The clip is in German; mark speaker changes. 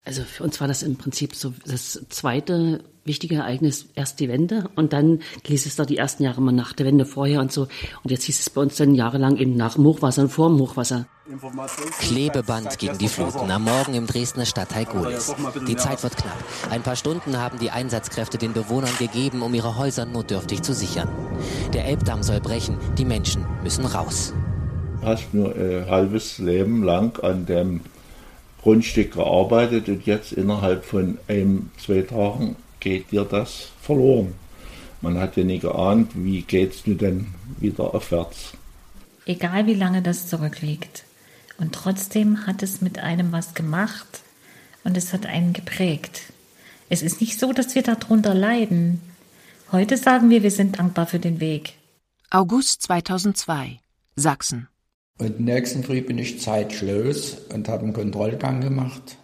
Speaker 1: Also für uns war das im Prinzip so das zweite wichtige Ereignis, erst die Wende und dann hieß es da die ersten Jahre mal nach der Wende vorher und so. Und jetzt hieß es bei uns dann jahrelang eben nach dem Hochwasser und vor dem Hochwasser.
Speaker 2: Klebeband gegen die Fluten am Morgen im Dresdner Stadtteil Gohlis. Die Zeit wird knapp. Ein paar Stunden haben die Einsatzkräfte den Bewohnern gegeben, um ihre Häuser notdürftig zu sichern. Der Elbdamm soll brechen, die Menschen müssen raus.
Speaker 3: Du hast nur ein halbes Leben lang an dem Grundstück gearbeitet und jetzt innerhalb von 1-2 Tagen geht dir das verloren. Man hat ja nie geahnt, wie geht's nun denn wieder aufwärts.
Speaker 4: Egal wie lange das zurückliegt. Und trotzdem hat es mit einem was gemacht und es hat einen geprägt. Es ist nicht so, dass wir darunter leiden. Heute sagen wir sind dankbar für den Weg.
Speaker 5: August 2002, Sachsen.
Speaker 6: Und nächsten Früh bin ich zeitlos und habe einen Kontrollgang gemacht.